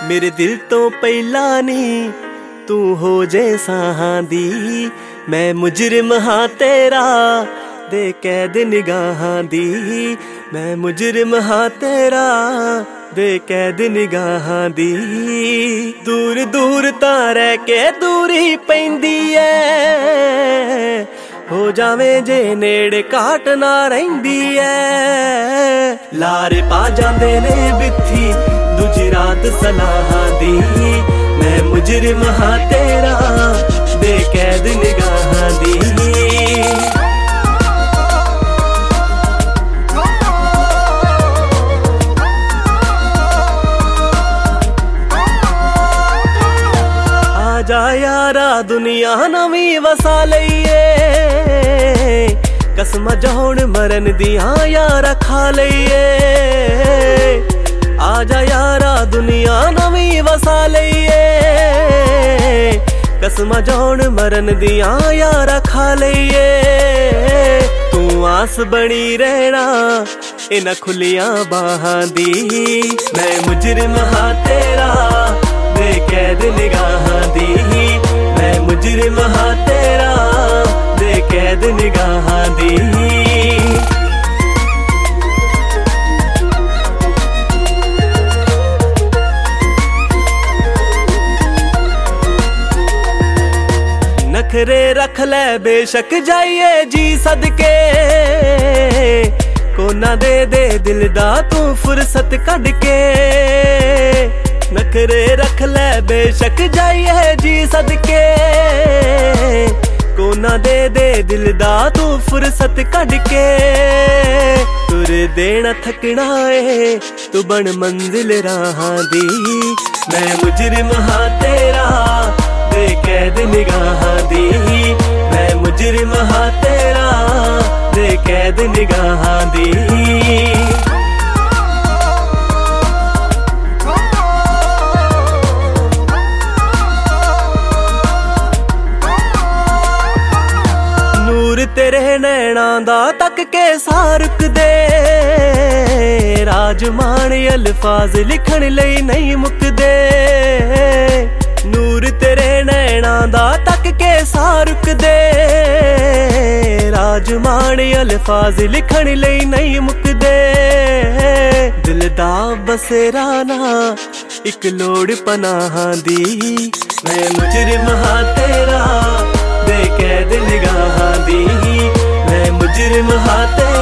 मेरे दिल तो पहला नहीं तू हो जे साहां दी। मैं मुजरिम हाँ तेरा दे कैद निगाहां दी। मैं मुजरिम हाँ तेरा दे कैद निगाहां दी। दूर दूर तां रह के दूरी पैंदी ऐ हो जावे जे नेड़े घाट ना रहिंदी ऐ। लारे पा जांदे ने बिथी दूजी रात सलाहां दी। मैं मुजरिम हाँ तेरा दे कैद निगाहां दी। आजा यारा दुनिया नवी वसा लईए। कसम जोड़ मरन दिया यारा खा लईए। आजा यारा दुनिया नवी वसा लईए। कसम जोड़ मरन दिया यारा खा लईए। तू आस बनी रहना इना खुलियां बाहां दी। मैं मुजरिम हाँ तेरा दे कैद निगाहां दी। मैं मुजरिम हाँ तेरा दे कैद निगाहां दी। नखरे रख ले बेशक जाइए जी सदके। कोना दे दे दिल दा तू फुर्सत कढ के। नखरे रख ले बेशक जाइए जी सदके। कोना दे दे दिल दा तू फुर्सत कढ के। तुर देना थकना है तू बन मंजिल राहां दी। मैं मुजरिम हाँ तेरा दे कैद निगाहां दी। मैं मुजरिम हाँ तेरा दे कैद निगाहां दी। तेरे नैना दा तक के सारुक दे। राजमाने अल्फाज लिखण लई नहीं मुकदे। नूर तेरे नैना दा तक के सारुक दे। राजमाने अल्फाज लिखण लई नहीं मुकदे। दिल दा बसेरा ना इक लोड़ पनाहां दी। मैं मुजरिम हाँ तेरा दे कैद निगाहां दी। मैं मुजरिम हाँ तेरा